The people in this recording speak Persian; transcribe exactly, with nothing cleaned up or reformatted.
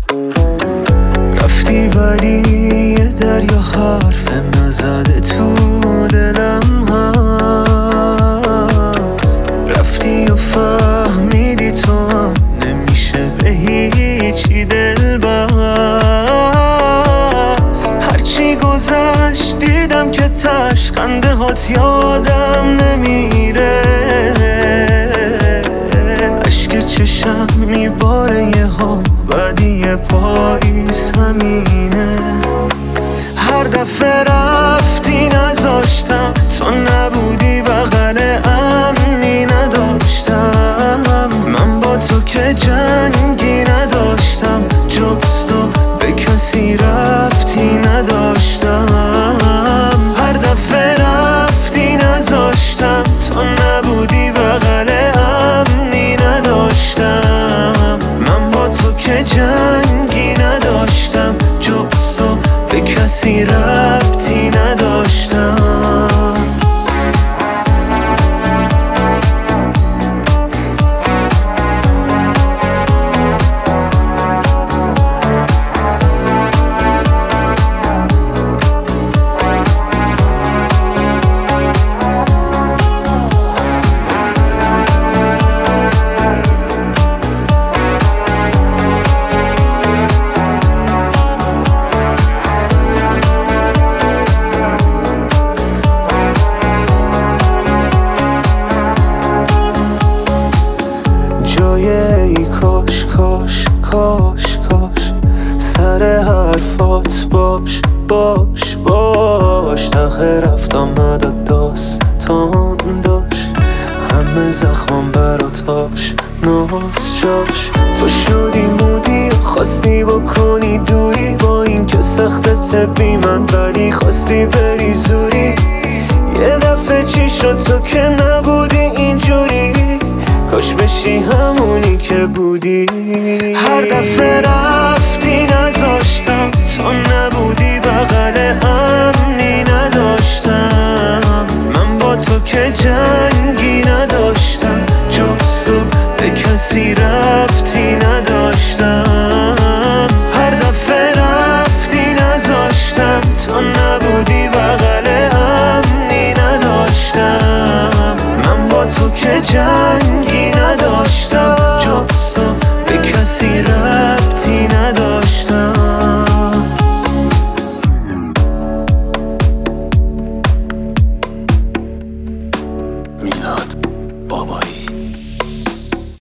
رفتی ولی یه دریا حرف نزده تو دلم هست. رفتی و فهمیدی تو هم نمیشه به هیچی دل بست. هرچی گذشت دیدم که تش خنده هات یادم نمیره. عشق چشم میباره یه ها بعدی پاییز همینه. هر دفعه رفتی نذاشتم، تو نبودی بغل امنی نداشتم. من با تو که جنگی نداشتم، جز تو به کسی رفتی نداشتم. هر دفعه رفتی نذاشتم، تو نبودی بغل امنی نداشتم. من با تو که جنگی نداشتم، جز تو به کسی ربطی نداشتم. ای کاش کاش کاش کاش سر حرفات باش باش باش. ته رفت آمد و داستان داشت، همه زخمم براتاش ناز جاش. تو شدی مودی خواستی بکنی دوری، با این که سختت بی من ولی خواستی بری زوری. یه دفعه چی شد تو که نبودی اینجوری، کاش بشی همونی که بودی. هر دفعه رفتی نذاشتم، تو نبودی بغل امنی نداشتم. من با تو که جنگی نداشتم، جز تو به کسی ربطی نداشتم. هر دفعه رفتی نذاشتم، تو نبودی بغل امنی نداشتم. من با تو که جنگ